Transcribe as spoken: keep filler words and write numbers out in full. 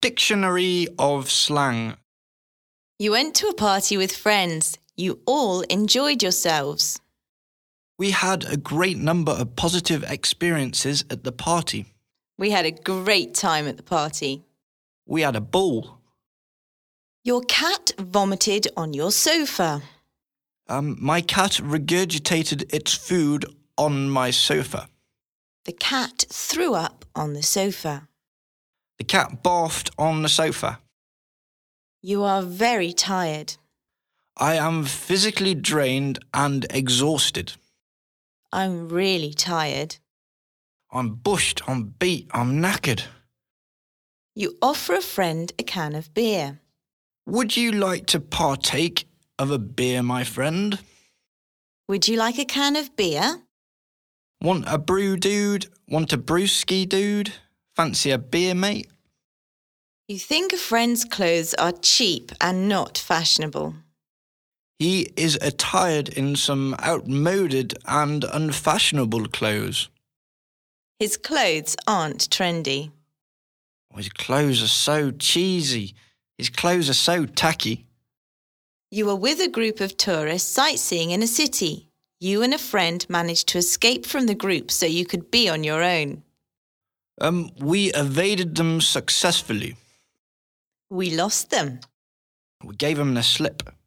Dictionary of slang. You went to a party with friends. You all enjoyed yourselves. We had a great number of positive experiences at the party. We had a great time at the party. We had a ball. Your cat vomited on your sofa. Um, my cat regurgitated its food on my sofa. The cat threw up on the sofa. The cat barfed on the sofa. You are very tired. I am physically drained and exhausted. I'm really tired. I'm bushed, I'm beat, I'm knackered. You offer a friend a can of beer. Would you like to partake of a beer, my friend? Would you like a can of beer? Want a brew, dude? Want a brewski, dude? Fancy a beer, mate? You think a friend's clothes are cheap and not fashionable. He is attired in some outmoded and unfashionable clothes. His clothes aren't trendy. His clothes are so cheesy. His clothes are so tacky. You were with a group of tourists sightseeing in a city. You and a friend managed to escape from the group so you could be on your own. Um, we evaded them successfully. We lost them. We gave them the slip.